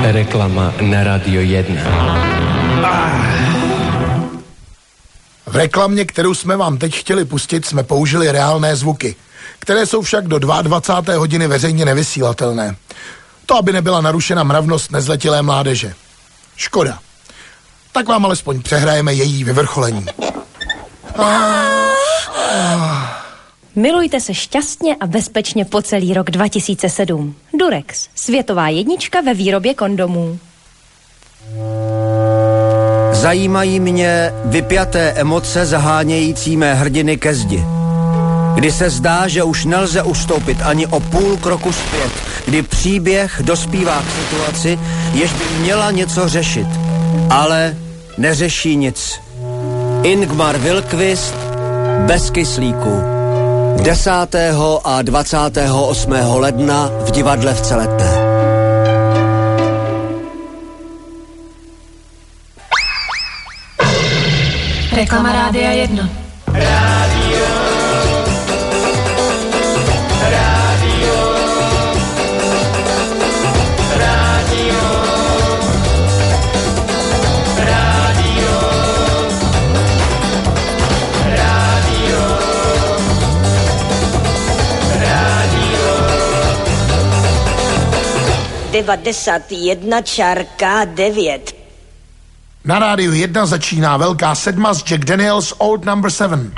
Reklama na Radio 1. V reklamě, kterou jsme vám teď chtěli pustit, jsme použili reálné zvuky, které jsou však do 22. hodiny veřejně nevysílatelné. To, aby nebyla narušena mravnost nezletilé mládeže. Škoda. Tak vám alespoň přehrajeme její vyvrcholení. Milujte se šťastně a bezpečně po celý rok 2007. Durex, světová jednička ve výrobě kondomů. Zajímají mě vypjaté emoce zahánějící mé hrdiny ke zdi. Kdy se zdá, že už nelze ustoupit ani o půl kroku zpět, kdy příběh dospívá k situaci, jež by měla něco řešit, ale neřeší nic. Ingmar Vilkvist bez kyslíku. 10. a 28. ledna v divadle v Celetné. Reklama Rádia 1. Devadesát 9. Na Rádiu 1 začíná Velká sedma z Jack Daniels Old Number 7.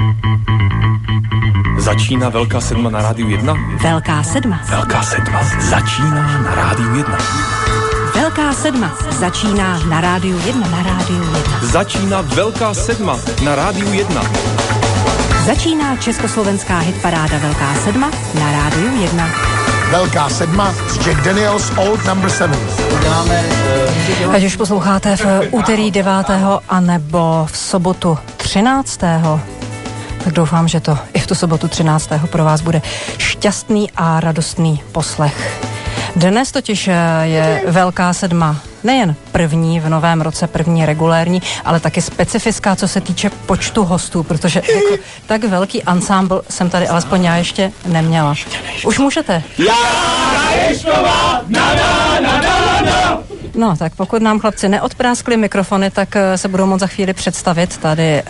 Začíná Velká sedma na Rádiu 1? Velká sedma. Velká sedma začíná na Rádiu 1. Velká sedma začíná na Rádiu 1. Na Rádiu 1. Začíná Velká sedma na Rádiu 1. Začíná československá hitparáda Velká sedma na Rádiu 1. Velká sedma z Jack Daniels Old Number 7. Ať už posloucháte v úterý 9. anebo v sobotu 13. tak doufám, že to i v tu sobotu 13. pro vás bude šťastný a radostný poslech. Dnes totiž je Velká sedma nejen první v novém roce, první regulérní, ale taky specifická, co se týče počtu hostů, protože jako tak velký ansámbl jsem tady alespoň já ještě neměla. Už můžete? No, tak pokud nám chlapci neodpráskli mikrofony, tak se budou moct za chvíli představit tady...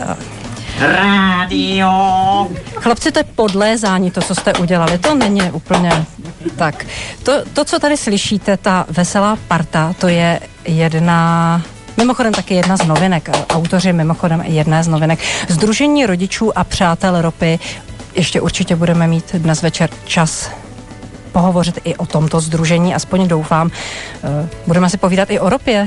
Rádio. Chlapci, to je podlézání, to, co jste udělali, to není úplně tak. To, co tady slyšíte, ta veselá parta, to je mimochodem taky jedna z novinek, autoři mimochodem jedné z novinek. Sdružení rodičů a přátel ropy, ještě určitě budeme mít dnes večer čas pohovořit i o tomto sdružení, aspoň doufám. Budeme si povídat i o ropě.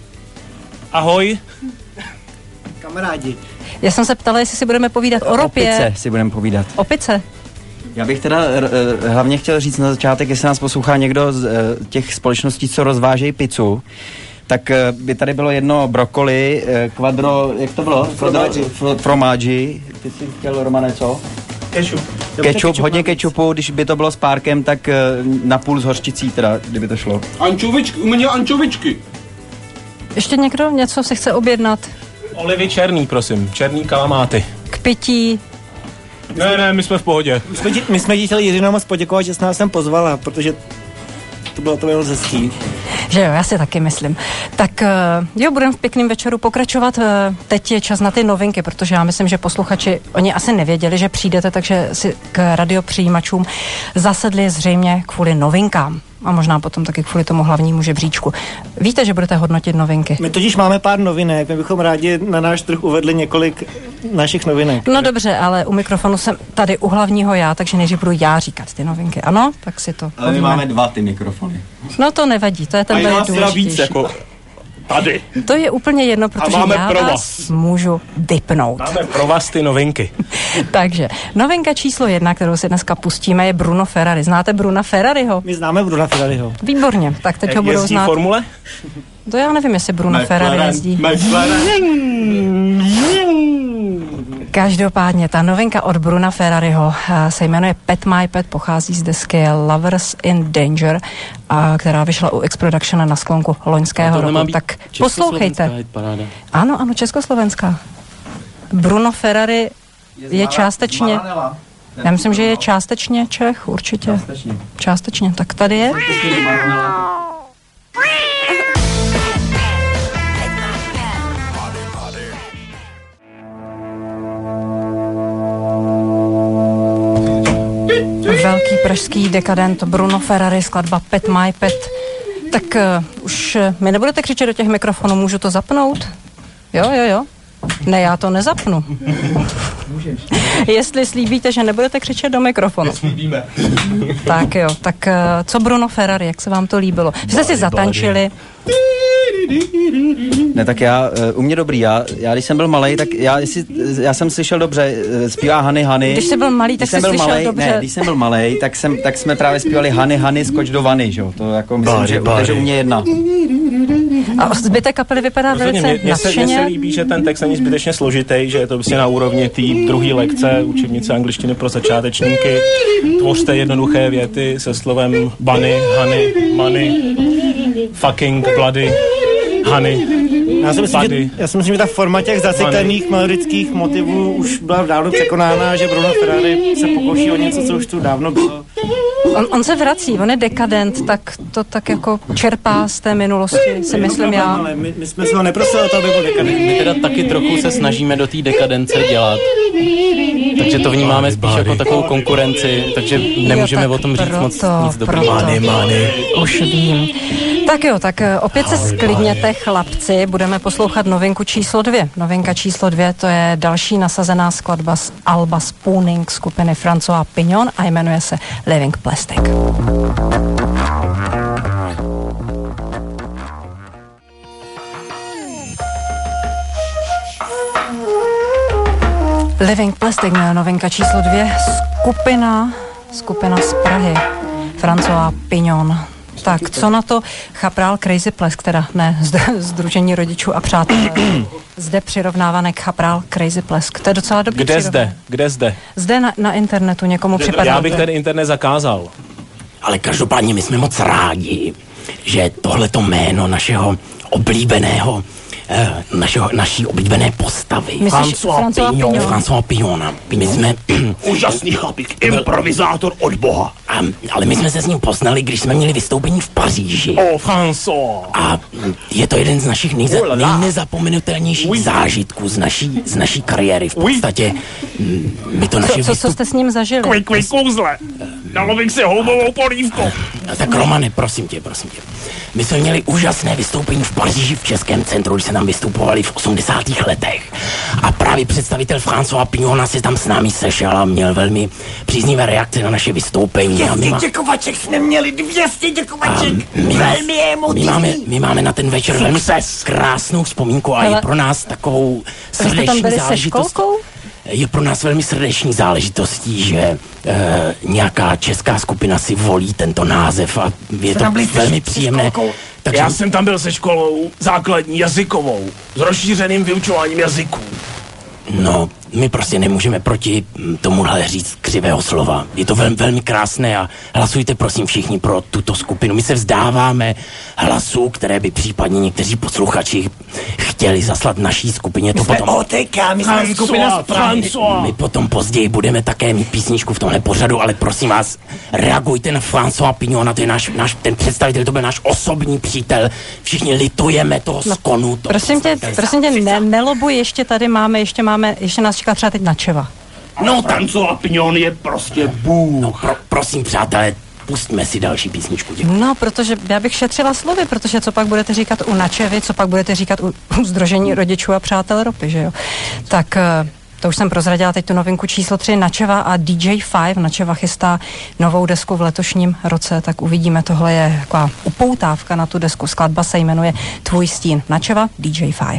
Ahoj. Kamarádi. Já jsem se ptala, jestli si budeme povídat o ropě. Opice si budeme povídat. Opice. Já bych teda hlavně chtěl říct na začátek, jestli nás poslouchá někdo z těch společností, co rozvážejí pizzu, tak by tady bylo jedno brokoli, quadro, jak to bylo? Fromáži. Ty jsi chtěl, Romane, co? Kečup, hodně kečupu, když by to bylo s párkem, tak napůl s hořčicí teda, kdyby to šlo. U mě ančovičky. Ještě někdo něco si chce objednat? Olivy černý, prosím, černý kalamáty. K pití. Ne, my jsme v pohodě. My jsme ti chtěli Jiřinou moc poděkovat, že jsi nás sem pozvala, protože to bylo hezký. Že jo, já si taky myslím. Tak jo, budeme v pěkným večeru pokračovat. Teď je čas na ty novinky, protože já myslím, že posluchači, oni asi nevěděli, že přijdete, takže si k radiopřijímačům zasedli zřejmě kvůli novinkám. A možná potom taky kvůli tomu hlavnímu žebříčku. Víte, že budete hodnotit novinky? My totiž máme pár novinek, my bychom rádi na náš trh uvedli několik našich novinek. No dobře, ale u mikrofonu jsem tady u hlavního já, takže nejdřív budu já říkat ty novinky, ano? Tak si to ale my máme 2 ty mikrofony. No to nevadí, to je ten víc jako tady. To je úplně jedno, protože já vás můžu vypnout. Máme pro vás ty novinky. Takže novinka číslo 1, kterou si dneska pustíme, je Bruno Ferrari. Znáte Bruna Ferrariho? My známe Bruna Ferrariho. Výborně, tak teď ho budou znát. Formule? To já nevím, jestli Bruno Ferrari jezdí. Každopádně ta novinka od Bruna Ferrariho se jmenuje Pet My Pet, pochází z desky Lovers in Danger, která vyšla u X-Production na sklonku loňského roku. Tak poslouchejte. Ano, československá. Bruno Ferrari je částečně... Já myslím, že je částečně Čech, určitě. Částečně. Tak tady je. pražský dekadent Bruno Ferrari, skladba Pet My Pet. Tak už mi nebudete křičet do těch mikrofonů, můžu to zapnout? Jo. Ne, já to nezapnu. Jestli slíbíte, že nebudete křičet do mikrofonu. Slíbíme. Tak jo, tak co Bruno Ferrari, jak se vám to líbilo? Jste si zatančili? Ne, tak u mě dobrý, já když jsem byl malej, tak já jsem slyšel dobře, zpívá Hany Hany. Když jsi byl malý, tak jsi slyšel dobře. Ne, když jsem byl malej, tak jsme právě zpívali Hany Hany, skoč do vany, že jo, to jako myslím, že u mě jedna. A zbytek kapely vypadá velice nadšeně. Mně se líbí, že ten text není zbytečně složitý, že je to prostě na úrovni té druhé lekce, učebnice angličtiny pro začátečníky. Tvořte jednoduché věty se slovem bunny, honey, money, fucking, bloody, honey. Já si myslím, že ta forma těch zacyklených melodických motivů už byla dávno překonána, že Bruno Ferrari se pokouší o něco, co už tu dávno bylo. On se vrací, on je dekadent, tak to tak jako čerpá z té minulosti, si myslím já. Ale my jsme se ho neprosili o to, aby byl dekadent. My teda taky trochu se snažíme do té dekadence dělat. Takže to vnímáme spíš jako takovou konkurenci, takže nemůžeme o tom říct moc nic dobrého. Už vím. Tak jo, tak opět se sklidněte, chlapci, budeme poslouchat novinku číslo 2. Novinka číslo 2, to je další nasazená skladba z alba Spooning skupiny François Pignon a jmenuje se Living Plastic. Living Plastic, novinka číslo 2, skupina z Prahy, François Pignon. Tak, co na to Chaprál Crazy Plesk, teda ne, Sdružení rodičů a přátel, zde přirovnávané k Chaprál Crazy Plesk. To je docela dobrý Kde zde? Zde na internetu někomu připadá. Já bych ten internet zakázal. Ale každopádně my jsme moc rádi, že tohleto jméno našeho naší oblíbené postavy. François Pignona. My jsme... Úžasný chlapík, improvizátor od Boha. Ale my jsme se s ním poznali, když jsme měli vystoupení v Paříži. François. A je to jeden z našich nejnezapomenutelnějších zážitků z naší kariéry. V podstatě my to naše Co jste s ním zažili? Kouzle. Dalo bych si houbovou polívku. Tak Romane, prosím tě. My jsme měli úžasné vystoupení v Paříži v Českém centru, když se tam vystupovali v 80. letech. A právě představitel François Pignona se tam s námi sešel a měl velmi příznivé reakce na naše vystoupení. 200 děkovaček jsme měli, 200 děkovaček, velmi emotivní. My máme na ten večer velmi krásnou vzpomínku a je pro nás takovou srdeční záležitostí. Je pro nás velmi srdeční záležitostí, že nějaká česká skupina si volí tento název a je to velmi příjemné. Takže... Já jsem tam byl se školou základní jazykovou, s rozšířeným vyučováním jazyků. No, my prostě nemůžeme proti tomuhle říct křivého slova. Je to velmi krásné a hlasujte prosím všichni pro tuto skupinu. My se vzdáváme hlasů, které by případně někteří posluchači chtěli zaslat naší skupině. My jsme OTK, my jsme skupina François. My potom později budeme také mít písničku v tomhle pořadu, ale prosím vás, reagujte na François Pignona, to je náš ten představitel, to byl náš osobní přítel. Všichni litujeme toho skonu. Prosím tě, nelobuj, ještě nás čeká třeba teď Načeva. No, François Pignon je prostě bůh. No, prosím, přátelé, pustíme si další písničku. Děkuji. No, protože já bych šetřila slovy, protože co pak budete říkat u Načevy, co pak budete říkat u Sdružení rodičů a přátel ropy, že jo? Tak to už jsem prozradila teď tu novinku číslo 3, Načeva a DJ5. Načeva chystá novou desku v letošním roce, tak uvidíme, tohle je taková upoutávka na tu desku. Skladba se jmenuje Tvůj stín. Načeva, DJ5.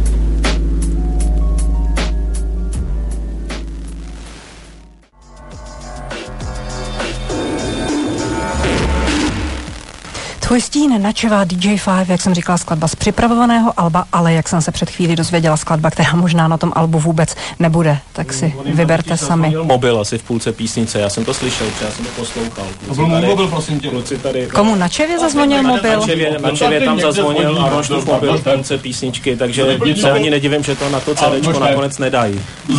Tvůj stín, Načeva, DJ5, jak jsem říkala, skladba z připravovaného alba, ale jak jsem se před chvílí dozvěděla, skladba, která možná na tom albu vůbec nebude, tak si vyberte sami. Mobil asi v půlce písnice, já jsem to slyšel, já jsem to poslouchal. To byl můj mobil, prosím tě. Komu Načevě zazvonil mobil? Načevě tam zazvonil a Roštův mobil v půlce písničky, takže se ani nedivím, že to na to CDčko nakonec nedají.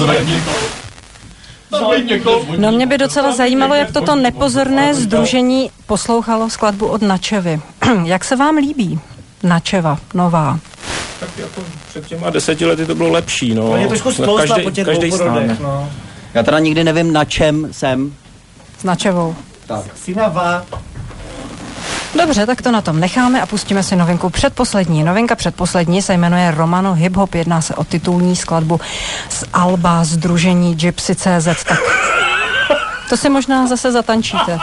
No, mě by docela zajímalo, jak toto nepozorné sdružení poslouchalo skladbu od Načevy. Jak se vám líbí Načeva, nová? Tak jako před těma 10 lety to bylo lepší, no. Je trošku spousta po těch každý známe. no. Já teda nikdy nevím, na čem jsem. S Načevou. Tak. Sinava. Dobře, tak to na tom necháme a pustíme si novinku předposlední. Novinka předposlední se jmenuje Romano Hip Hop. Jedná se o titulní skladbu z alba sdružení Gypsy.cz. Tak to si možná zase zatančíte.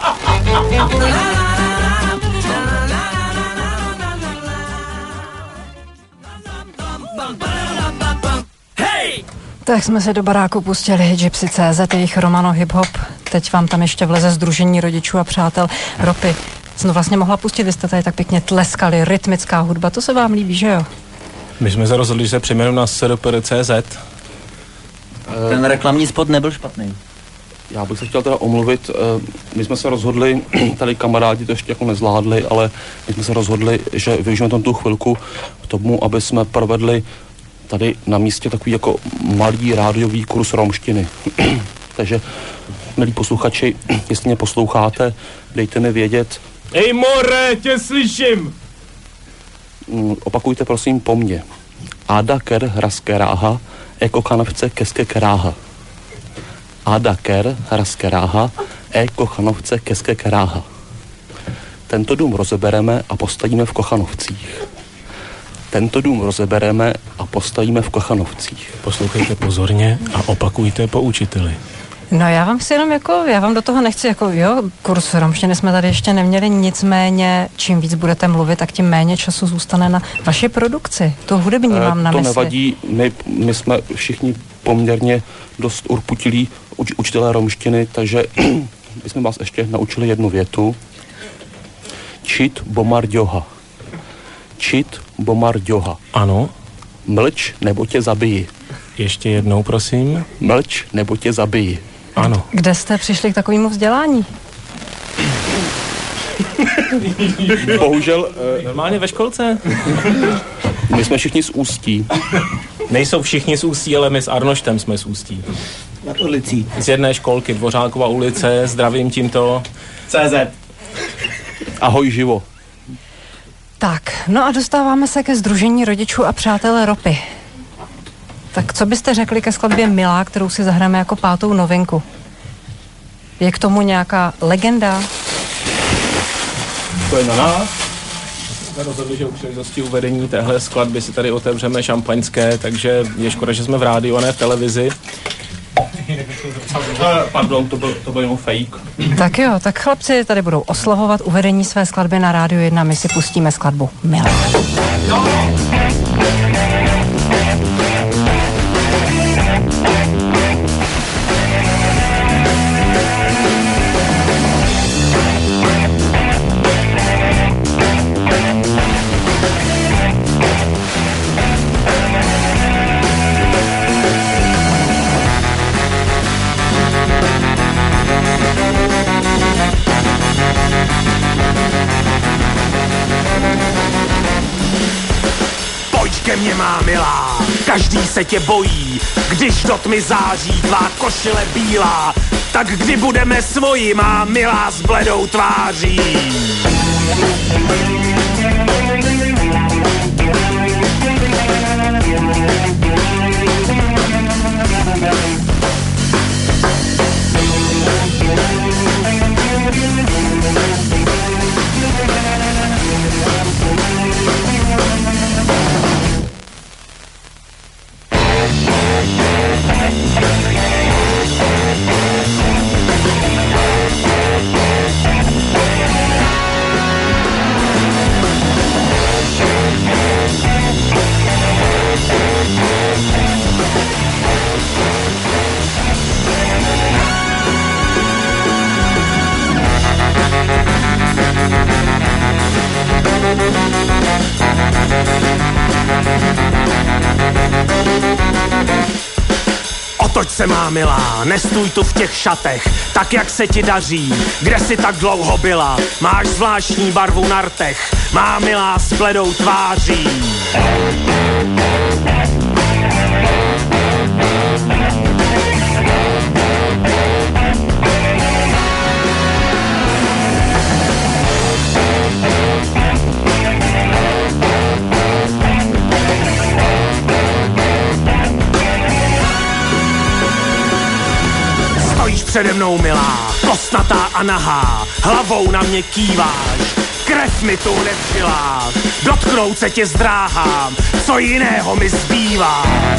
Tak jsme se do baráku pustili Gypsy.cz, jejich Romano Hip Hop. Teď vám tam ještě vleze sdružení rodičů a přátel Ropy. Jsem to vlastně mohla pustit, vy jste tady tak pěkně tleskali, rytmická hudba, to se vám líbí, že jo? My jsme se rozhodli, že se přejmenujeme na SRPR.cz. Ten reklamní spot nebyl špatný. Já bych se chtěl teda omluvit, my jsme se rozhodli, tady kamarádi to ještě jako nezvládli, ale my jsme se rozhodli, že využijeme tam tu chvilku k tomu, aby jsme provedli tady na místě takový jako malý rádiový kurz romštiny. Takže, milí posluchači, jestli mě posloucháte, dejte mi vědět. Ej more, tě slyším! Opakujte prosím po mně. Ada ker raskeráha, eko kanovce keske keráha. Ada ker raskeráha, eko kanovce keske keráha. Tento dům rozebereme a postavíme v Kochanovcích. Tento dům rozebereme a postavíme v Kochanovcích. Poslouchejte pozorně a opakujte po učiteli. No já vám si jenom já vám do toho nechci kurz romštiny jsme tady ještě neměli, nicméně čím víc budete mluvit, tak tím méně času zůstane na vaši produkci. To hudební mám na mysli. To nevadí, my jsme všichni poměrně dost urputilí učitelé romštiny, takže my jsme vás ještě naučili jednu větu. Čit bomar djoha. Čit bomar djoha. Ano. Mlč, nebo tě zabiji. Ještě jednou, prosím. Mlč, nebo tě zabiji. Ano. Kde jste přišli k takovému vzdělání? Bohužel... Normálně ve školce. My jsme všichni z Ústí. Nejsou všichni z Ústí, ale my s Arnoštem jsme z Ústí. Na ulicí. Z jedné školky, Dvořákova ulice, zdravím tímto. CZ. Ahoj živo. Tak, no a dostáváme se ke sdružení rodičů a přátel Ropy. Tak co byste řekli ke skladbě Milá, kterou si zahrajeme jako 5. novinku? Je k tomu nějaká legenda? To je na nás. Jsme rozhodli, že u příležitosti uvedení téhle skladby si tady otevřeme šampaňské, takže je škoda, že jsme v rádiu a ne v televizi. Pardon, to byl jenom fake. Tak jo, tak chlapci tady budou oslavovat uvedení své skladby na Rádiu 1. My si pustíme skladbu Milá. Ke mně má milá, každý se tě bojí, když do tmy září tvá košile bílá, tak kdy budeme svoji, má milá s bledou tváří. Otoč se má milá, nestůj tu v těch šatech, tak jak se ti daří, kde jsi tak dlouho byla, máš zvláštní barvu na rtech, má milá s bledou tváří. Přede mnou milá, drsnatá a nahá, hlavou na mě kýváš, krev mi tu hned v žilách, dotknout se tě zdráhám, co jiného mi zbývá.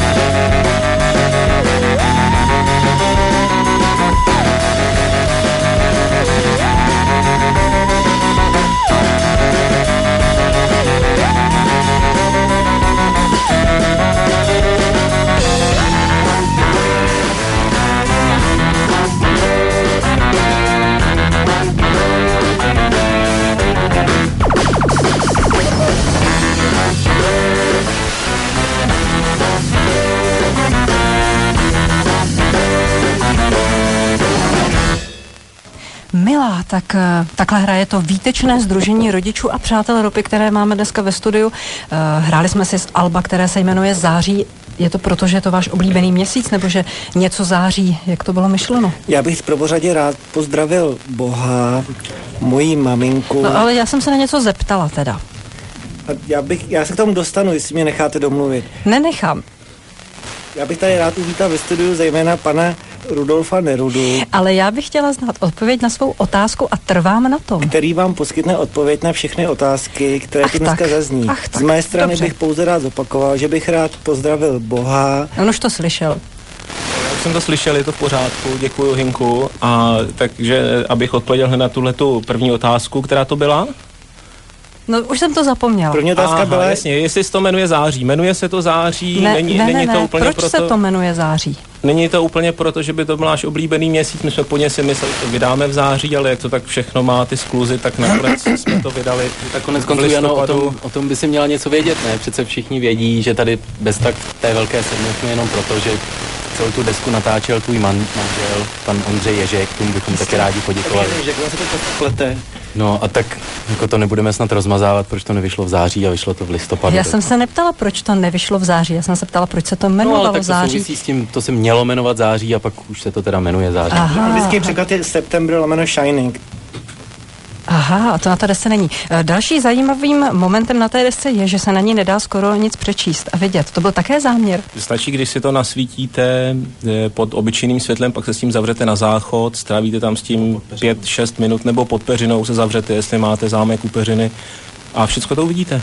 Milá, tak takhle hraje to výtečné sdružení rodičů a přátel ropy, které máme dneska ve studiu. Hráli jsme si z alba, které se jmenuje Září. Je to proto, že je to váš oblíbený měsíc, nebo že něco září? Jak to bylo myšleno? Já bych prvořadě rád pozdravil Boha, moji maminku. No ale já jsem se na něco zeptala teda. Já se k tomu dostanu, jestli mě necháte domluvit. Nenechám. Já bych tady rád uvítal ve studiu zejména pana Rudolfa Nerudu. Ale já bych chtěla znát odpověď na svou otázku a trvám na tom. Který vám poskytne odpověď na všechny otázky, které tu dneska zazní. Z mé strany Dobře. bych pouze rád zopakoval, že bych rád pozdravil Boha. On už to slyšel. Já už jsem to slyšel, je to v pořádku, děkuju Hinku. A takže, abych odpověděl hned na tuhletu první otázku, která to byla? No, už jsem to zapomněla. První otázka byla... Jasně, jestli se to jmenuje Září. Jmenuje se to Září, není to úplně proč se to jmenuje Září? Není to úplně proto, že by to byl náš oblíbený měsíc, my jsme po ně si mysleli, že to vydáme v září, ale jak to tak všechno má ty skluzy, tak nakonec jsme to vydali. Tak konec konců, Jano, o tom by si měla něco vědět, ne? Přece všichni vědí, že tady bez tak té velké sedmy jsme jenom proto, že celou tu desku natáčel tvůj manžel, pan Ondřej Ježek, tomu bychom taky rádi poděkovali. No a tak jako to nebudeme snad rozmazávat, proč to nevyšlo v září a vyšlo to v listopadu. Já jsem se neptala, proč to nevyšlo v září, já jsem se ptala, proč se to jmenovalo no, ale tak v září. To souvisí s tím, to se mělo jmenovat září a pak už se to teda jmenuje září. Vždycky překlad je September/Shining. Aha, a to na té desce není. Další zajímavým momentem na té desce je, že se na ní nedá skoro nic přečíst a vidět. To byl také záměr. Stačí, když si to nasvítíte pod obyčejným světlem, pak se s tím zavřete na záchod, strávíte tam s tím 5-6 minut, nebo pod peřinou se zavřete, jestli máte zámek u peřiny a všechno to uvidíte.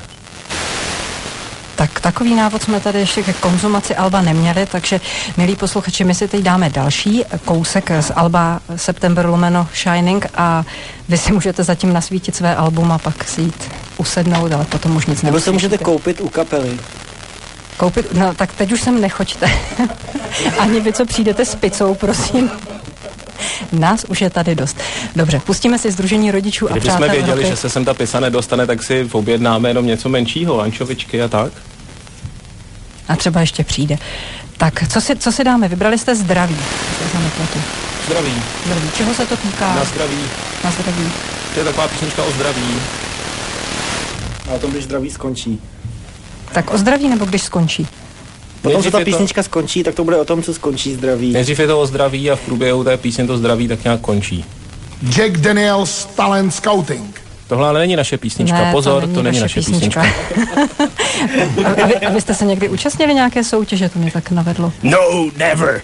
Tak takový návod jsme tady ještě ke konzumaci alba neměli, takže milí posluchači, my si teď dáme další kousek z alba September/Shining a vy si můžete zatím nasvítit své album a pak si jít usednout, ale potom už nic nemusíte. Nebo se můžete koupit u kapely. Koupit? No tak teď už sem nechoďte. Ani vy, co přijdete s pizzou, prosím. Nás už je tady dost. Dobře, pustíme si sdružení rodičů a přátel. Kdybychom věděli, že se sem ta pizza nedostane, tak si objednáme jenom něco menšího, ančovičky a tak. A třeba ještě přijde. Tak, co si dáme? Vybrali jste zdraví. Zdraví. Zdraví. Čeho se to týká? Na zdraví. Na zdraví. To je taková písnička o zdraví. A o tom, když zdraví skončí. Tak o zdraví nebo když skončí? Potom, co ta písnička skončí, tak to bude o tom, co skončí zdraví. Nejdřív je to o zdraví a v průběhu té písně to zdraví tak nějak končí. Jack Daniels Talent Scouting. Tohle ale není naše písnička. Ne, pozor, to není naše písnička. a vy jste se někdy účastnili nějaké soutěže, to mě tak navedlo. No, never.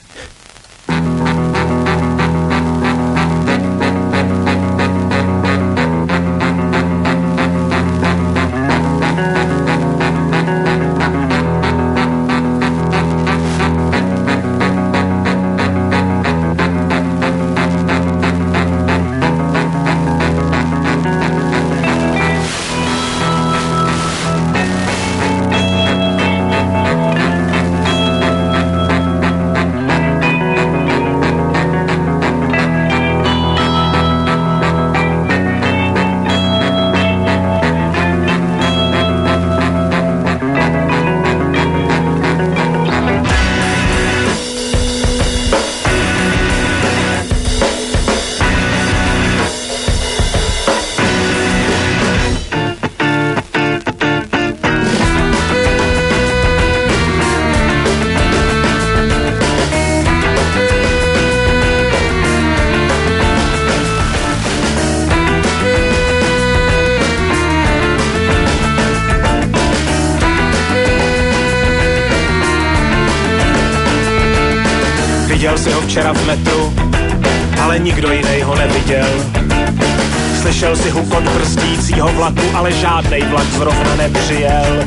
Viděl si ho včera v metru a ale nikdo jiný ho neviděl. Slyšel si hukot brzdícího vlaku, ale žádnej vlak zrovna nepřijel.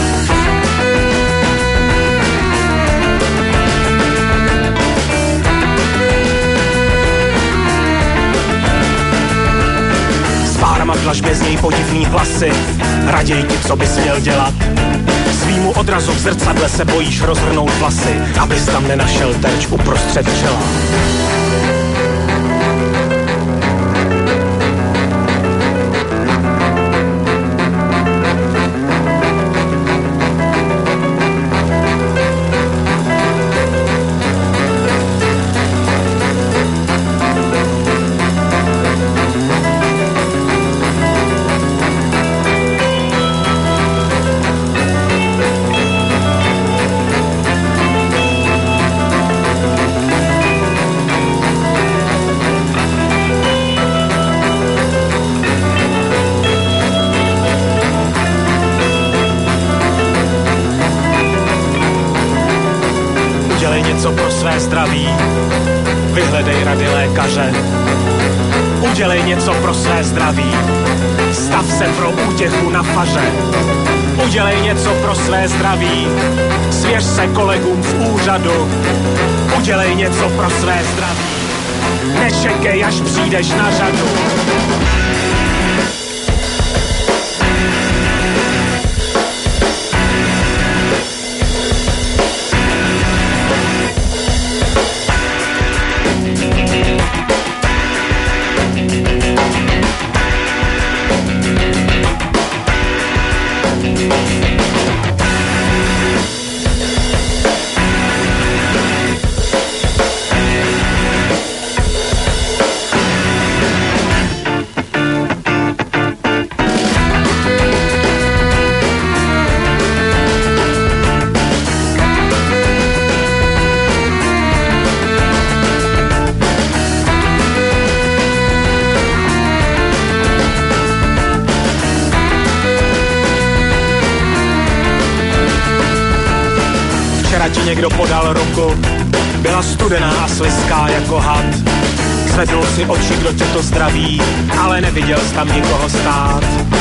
S párama dlažbě zněj podivný hlasy, raději ti, co bys měl dělat. Svýmu odrazu v zrcadle se bojíš rozhrnout vlasy, abys tam nenašel terč uprostřed čela. Zdraví, vyhledej rady lékaře. Udělej něco pro své zdraví, stav se pro útěchu na faře. Udělej něco pro své zdraví, svěř se kolegům v úřadu. Udělej něco pro své zdraví, nečekej, až přijdeš na řadu. Ti někdo podal ruku, byla studená a slizká jako had. Zvednul si oči, kdo tě to zdraví, ale neviděl jsi tam nikoho stát.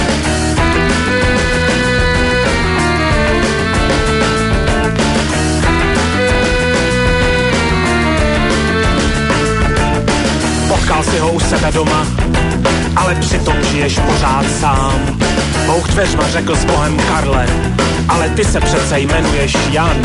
Potkal si ho u sebe doma, ale přitom žiješ pořád sám. Bouch dveřma řekl s Bohem Karle, ale ty se přece jmenuješ Jan.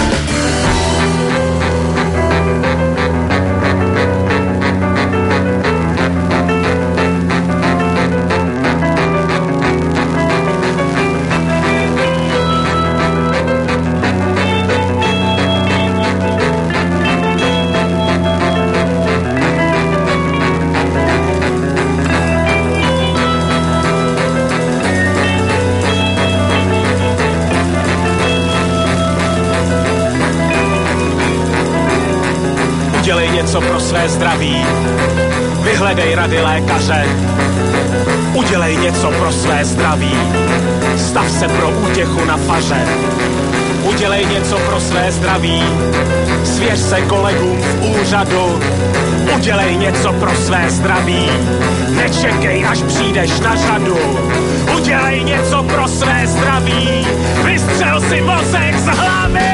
Udělej něco pro své zdraví, vyhledej rady lékaře. Udělej něco pro své zdraví, stav se pro útěchu na faře. Udělej něco pro své zdraví, svěř se kolegům v úřadu. Udělej něco pro své zdraví, nečekej, až přijdeš na řadu. Udělej něco pro své zdraví, vystřel si mozek z hlavy.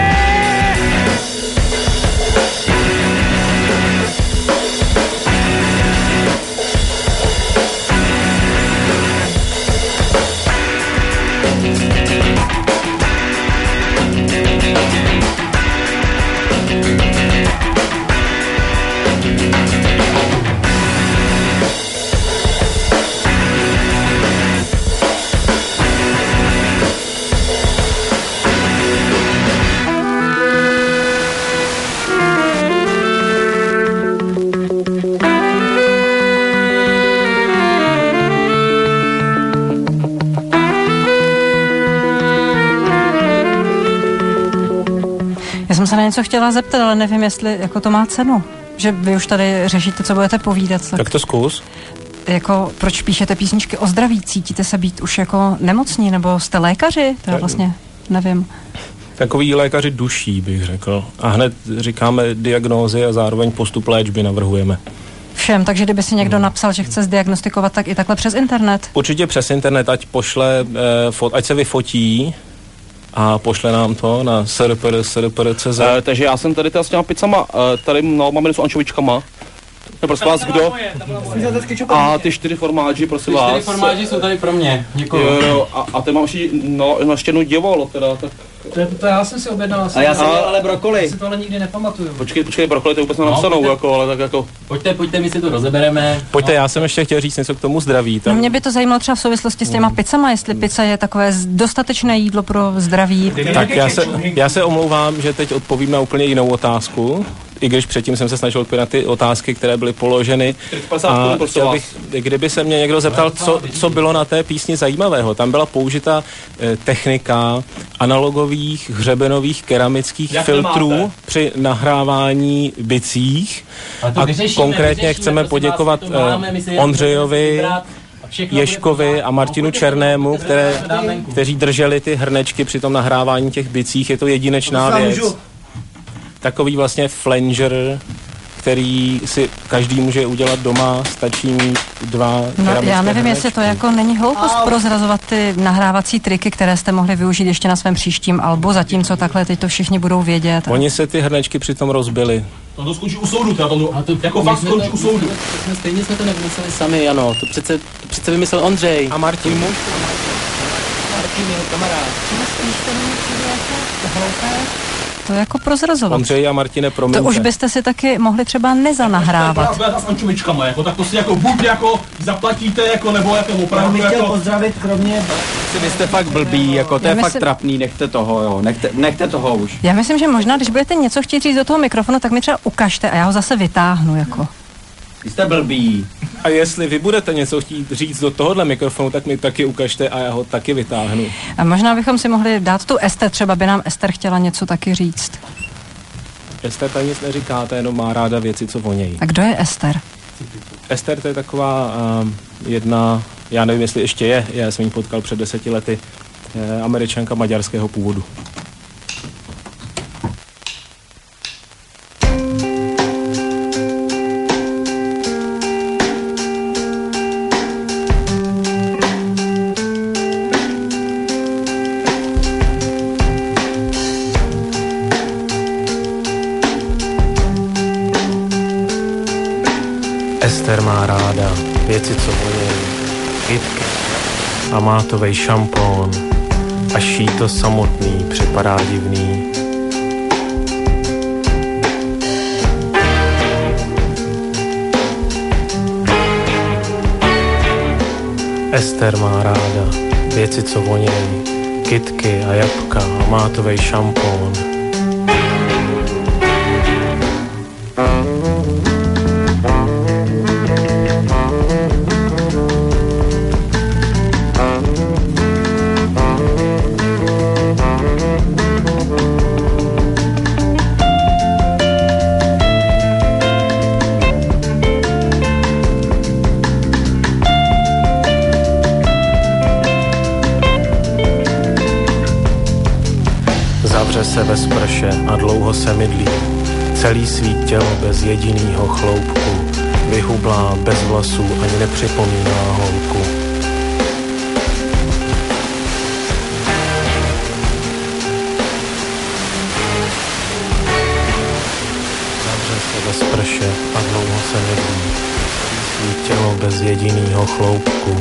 Já jsem se na něco chtěla zeptat, ale nevím, jestli jako to má cenu. Že vy už tady řešíte, co budete povídat. Tak to zkus. Jako, proč píšete písničky o zdraví? Cítíte se být už jako nemocní, nebo jste lékaři? To já vlastně nevím. Takový lékaři duší, bych řekl. A hned říkáme diagnózy a zároveň postup léčby navrhujeme. všem, takže kdyby si někdo napsal, že chce zdiagnostikovat, tak i takhle přes internet. Určitě přes internet, ať pošle, ať se vyfotí a pošle nám to na srpr.cz. Takže já jsem tady s těma pizzama, tady máme s ančovičkama. Prosím vás, kdo? A ty 4 formáži, prosím vás. Ty 4 formáži jsou tady pro mě, děkuji. Jo, a ty mám ještě jednu děvolo, teda, tak... To já jsem si objednal. A já jsem měl ale brokoli. Já si to ale nikdy nepamatuju. Počkej, brokoli, to je vůbec napsanou, jako, ale tak jako... Pojďte, my si to rozebereme. Pojďte, já jsem ještě chtěl říct něco k tomu zdraví. No mě by to zajímalo třeba v souvislosti s těma pizzama, jestli pizza je takové dostatečné jídlo pro zdraví. Tak já se omlouvám, že teď odpovím na úplně jinou otázku, i když předtím jsem se snažil odpovědět na ty otázky, které byly položeny. A chtěl bych, kdyby se mě někdo zeptal, co bylo na té písni zajímavého. Tam byla použita technika analogových hřebenových keramických filtrů při nahrávání bicích. A konkrétně chceme poděkovat Ondřejovi, Ježkovi a Martinu Černému, kteří drželi ty hrnečky při tom nahrávání těch bicích. Je to jedinečná věc. Takový vlastně flanger, který si každý může udělat doma, stačí mít 2 keramické já nevím, hrnečky. jestli to jako není hloupost prozrazovat ty nahrávací triky, které jste mohli využít ještě na svém příštím albu, zatímco takhle teď to všichni budou vědět. Oni se ty hrnečky přitom rozbily. To skončí u soudu, jako fakt skončí u soudu. Stejně jsme to nevymysleli sami, ano, to přece vymyslel Ondřej. A Martin. Martin, jeho kamarád. To jako prozrazovat. Ondřej a Martine, promiňte. To už byste si taky mohli třeba nezanahrávat. S ančovičkama, jako, tak to si jako buď jako zaplatíte, jako, nebo jako opravdu Já bych chtěl jako... pozdravit kromě... Vy jste fakt blbý, jako to je fakt trapný, nechte toho, jo, nechte toho už. Já myslím, že možná, když budete něco chtít říct do toho mikrofonu, tak mi třeba ukažte a já ho zase vytáhnu, jako. Vy jste blbý. A jestli vy budete něco chtít říct do tohohle mikrofonu, tak mi taky ukažte a já ho taky vytáhnu. A možná bychom si mohli dát tu Ester, třeba by nám Ester chtěla něco taky říct. Ester tady nic neříká, ta jenom má ráda věci, co vonějí. A kdo je Ester? Ester to je taková jedna, já nevím, jestli ještě je, já jsem ji potkal před 10 lety, Američanka maďarského původu. Ester má ráda věci, co vonějí, kytky a mátovej šampón, až jí to samotný připadá divný. Ester má ráda věci, co vonějí, kytky a jabka a mátovej šampón. Zavře se ve sprše a dlouho se mydlí, celý svý tělo bez jedinýho chloupku, vyhublá, bez vlasů, ani nepřipomíná holku. Zavře se ve sprše a dlouho se mydlí, celý svý tělo bez jedinýho chloupku.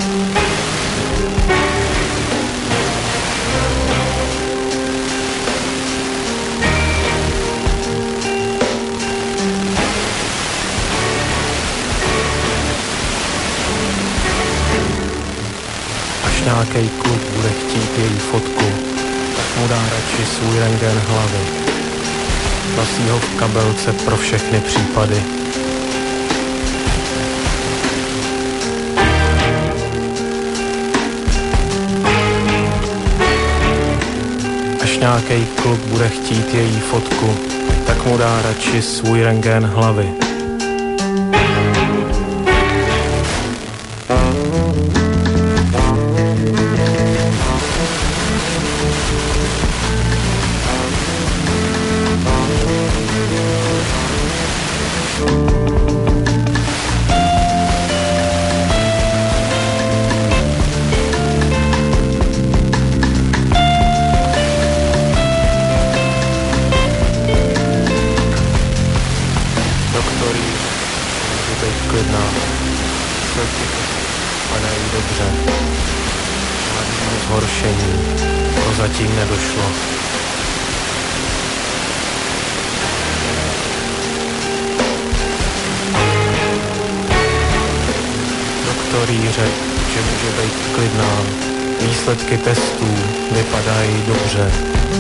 Nějaký kluk bude chtít její fotku, tak mu dá radši svůj rentgen hlavy. Nosí ho v kabelce pro všechny případy. Až nějaký kluk bude chtít její fotku, tak mu dá radši svůj rentgen hlavy. zhoršení prozatím nedošlo. Doktor jí řekl, že může být klidná. Výsledky testů vypadají dobře.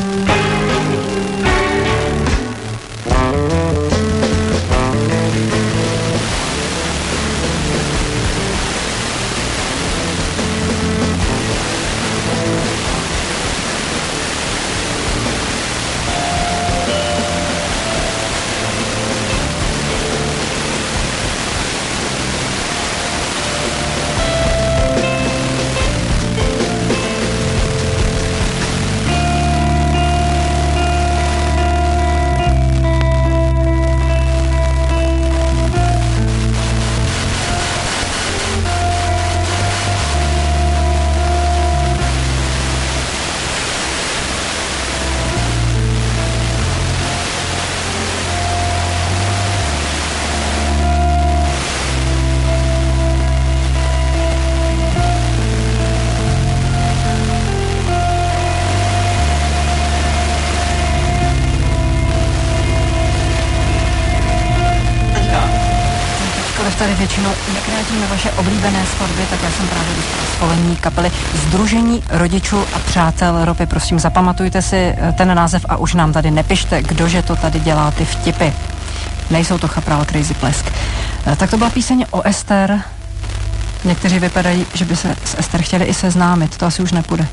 Tady většinou nekreatíme vaše oblíbené skladby, tak já jsem právě dostala svolení kapely Sdružení rodičů a přátel ropy. Prosím, zapamatujte si ten název a už nám tady nepište, kdože to tady dělá ty vtipy. Nejsou to Chaprál Crazy Plesk. Tak to byla píseň o Ester. Někteří vypadají, že by se s Ester chtěli i seznámit. To asi už nepůjde.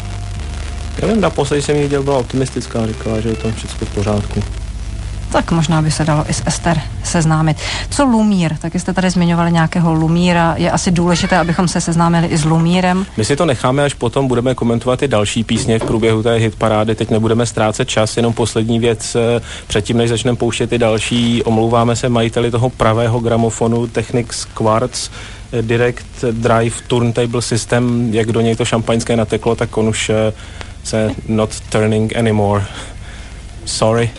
Já vím, naposledy jsem jí viděl, byla optimistická, říkala, že je to všechno v pořádku. Tak možná by se dalo i s Ester seznámit. Co Lumír? Taky jste tady zmiňovali nějakého Lumíra. Je asi důležité, abychom se seznámili i s Lumírem. My si to necháme, až potom budeme komentovat i další písně v průběhu té hitparády. Teď nebudeme ztrácet čas, jenom poslední věc. Předtím, než začneme pouštět i další, omlouváme se majiteli toho pravého gramofonu Technics Quartz Direct Drive Turntable System. Jak do něj to šampaňské nateklo, tak on už se not turning anymore. Sorry.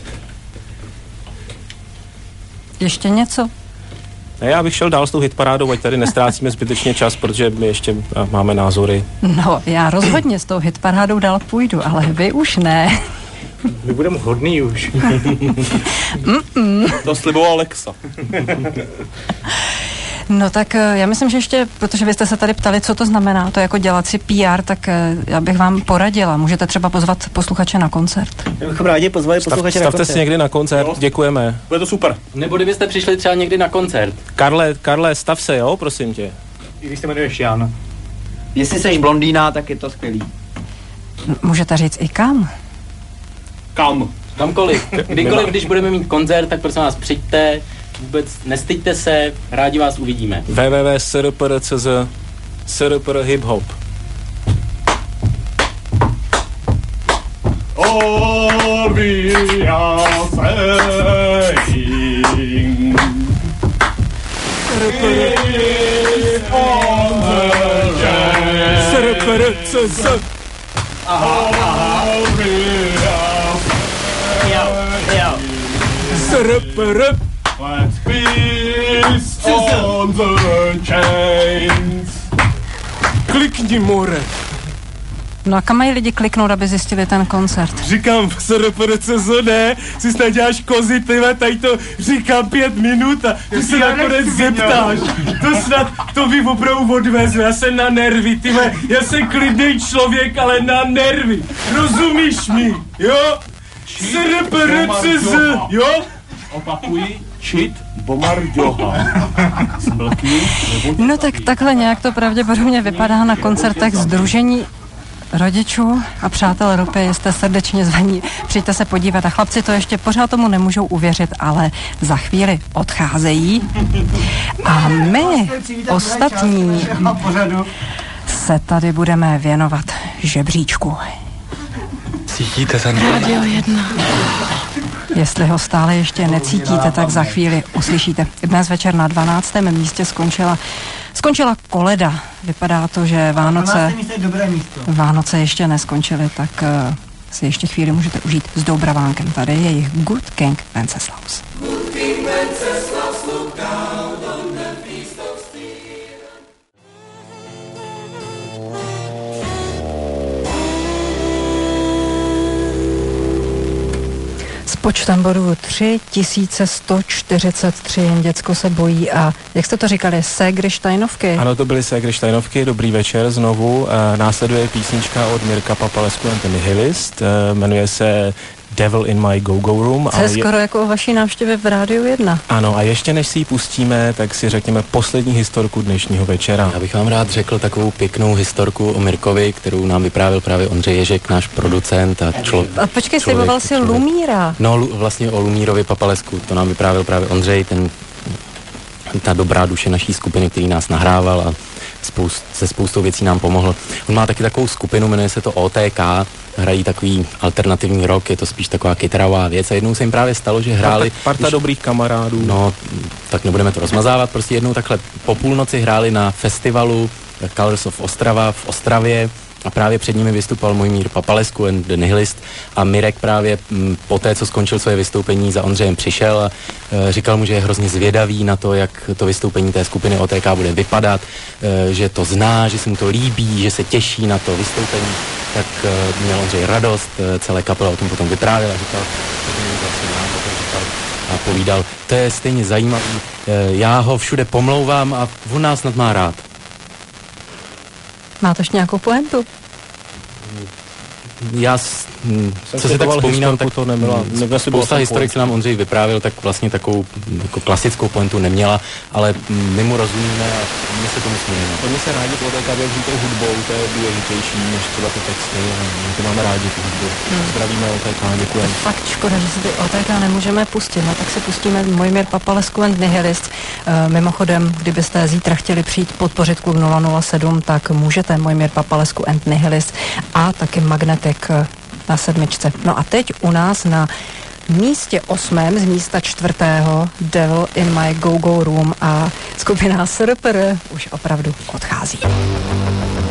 Ještě něco? Ne, já bych šel dál s tou hitparádou, ať tady nestrácíme zbytečně čas, protože my ještě máme názory. No, já rozhodně s tou hitparádou dál půjdu, ale vy už ne. My budeme hodný už. To sliboval Alexa. No tak já myslím, že ještě, protože vy jste se tady ptali, co to znamená, to jako dělat si PR, tak já bych vám poradila. Můžete třeba pozvat posluchače na koncert. Já bychom rádi pozvali posluchače na koncert. Stavte si někdy na koncert, děkujeme. Bude to super. Nebo kdybyste přišli třeba někdy na koncert. Karle, stav se, jo, prosím tě. I když se jmenuješ Jan. Jestli seš blondýna, tak je to skvělý. Můžete říct i kam? Kam? Kamkoliv. Kdykoliv, když budeme mít koncert, tak prosím vás přijďte. Vůbec nestyďte se, rádi vás uvidíme. www.srpr.cz Srpr Hip Hop. All we are saying is on the jet. Srpr.cz All we are saying Srpr. Let's peace on the chains. Klikni, more. No a kam mají lidi kliknout, aby zjistili ten koncert? Říkám, v SRPR.cz, si snad děláš kozy, tyhle, tady to říkám 5 minut a ty se nakonec zeptáš. To snad, to by opravdu odvezl, já jsem na nervy, tyhle, já jsem klidný člověk, ale na nervy. Rozumíš mi, jo? SRPR.cz, jo? Opakuji, čit Bomarďoha. No tak takhle nějak to pravděpodobně vypadá na koncertech Sdružení rodičů a přátel ropy. Jste srdečně zvaní. Přijďte se podívat. A chlapci to ještě pořád tomu nemůžou uvěřit, ale za chvíli odcházejí. A my ostatní se tady budeme věnovat žebříčku. Cítíte ten Radio 1. Jestli ho stále ještě necítíte, tak za chvíli uslyšíte. Dnes večer na 12. místě skončila koleda. Vypadá to, že Vánoce ještě neskončily, tak si ještě chvíli můžete užít s Dobravánkem. Tady je jejich Good King Wenceslaus. počtem bodů 3143, jen děcko se bojí. A jak jste to říkali, Segrsteinovky? Ano, to byly Segrsteinovky, dobrý večer znovu. Následuje písnička od Mirka Papalescu and the Nihilist, jmenuje se Devil in my go-go room. To je skoro jako o vaší návštěvě v Rádiu 1. Ano, a ještě než si ji pustíme, tak si řekněme poslední historku dnešního večera. Já bych vám rád řekl takovou pěknou historku o Mirkovi, kterou nám vyprávěl právě Ondřej Ježek, náš producent a A počkej, sliboval si Lumíra. No, vlastně o Lumírovi Papalescu, to nám vyprávěl právě Ondřej, ta dobrá duše naší skupiny, který nás nahrával a se spoustou věcí nám pomohl. On má taky takovou skupinu, jmenuje se to OTK, hrají takový alternativní rock, je to spíš taková kytarová věc a jednou se jim právě stalo, že hráli... Parta dobrých kamarádů. No, tak nebudeme to rozmazávat, prostě jednou takhle po půlnoci hráli na festivalu Colors of Ostrava v Ostravě a právě před nimi vystupoval Mojmír Papalescu and the Nihilist a Mirek právě po té, co skončil svoje vystoupení, za Ondřejem přišel a říkal mu, že je hrozně zvědavý na to, jak to vystoupení té skupiny OTK bude vypadat, že to zná, že se mu to líbí, že se těší na to vystoupení, tak měl Ondřej radost, celé kapela o tom potom vyprávěl a říkal, a povídal, to je stejně zajímavý, já ho všude pomlouvám a on nás snad má rád. Má to ještě nějakou pointu? Já, co si tak vzpomínám, tak to nebyla, spousta historik, co nám Ondřej vyprávěl, tak vlastně takovou jako klasickou pointu neměla, ale my mu rozumíme a my se tomu smějeme. Oni se rádi po té vyjadří tou hudbou, to je důležitější než třeba ty texty, my to máme rádi tu hudbu. Zdravíme OTK, děkujeme. Fakt škoda, že si ty OTK nemůžeme pustit, no tak si pustíme Mojmír Papalescu and Nihilist. Mimochodem, kdybyste zítra chtěli přijít podpořit klub 007, tak můžete Mojmír Papalescu and Nihilist a taky Magnetic na 7. No a teď u nás na místě 8. z místa 4. Devil in my go-go room a skupina SRPR už opravdu odchází.